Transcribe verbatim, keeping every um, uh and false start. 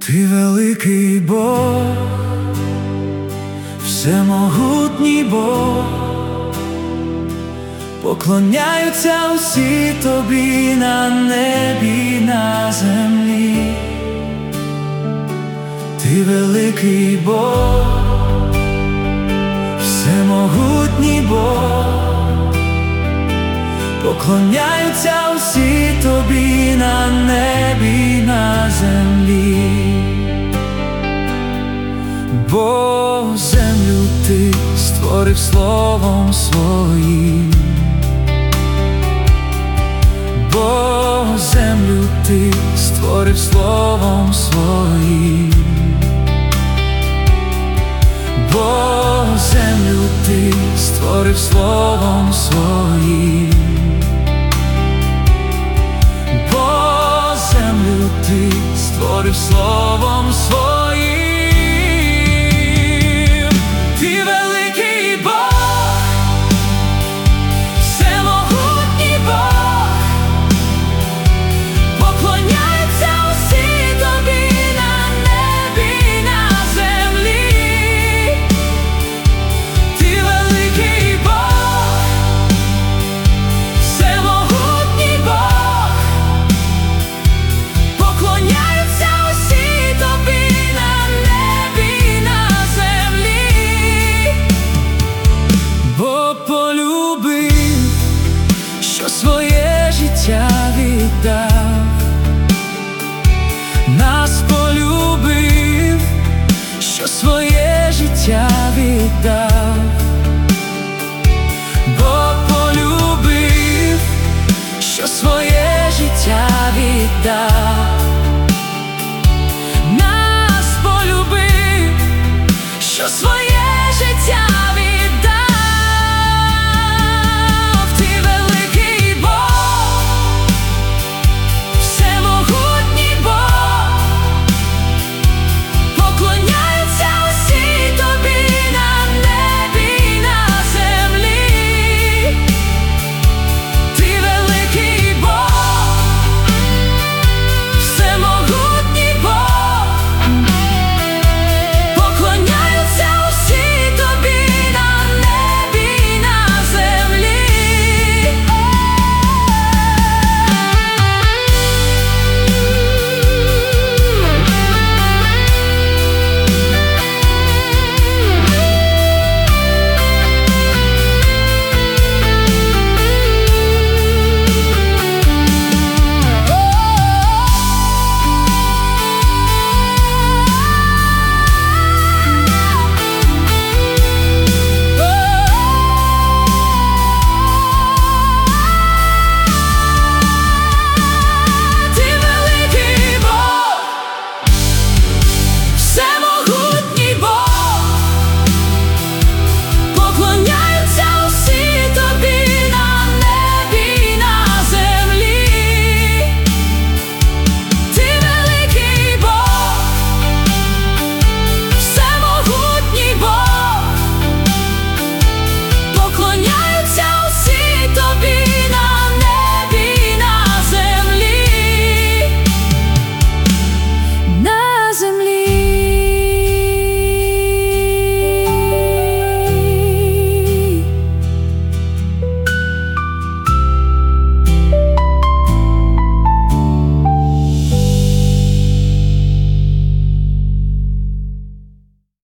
Ти великий Бог, всемогутній Бог, поклоняються усі тобі на небі, на землі. Ти великий Бог, всемогутній Бог, поклоняються усі тобі на небі, на землі. Бо землю ти створив словом своїм, бо землю ти створив словом своїм, бо землю ти створив словом своїм, бо землю ти створив словом.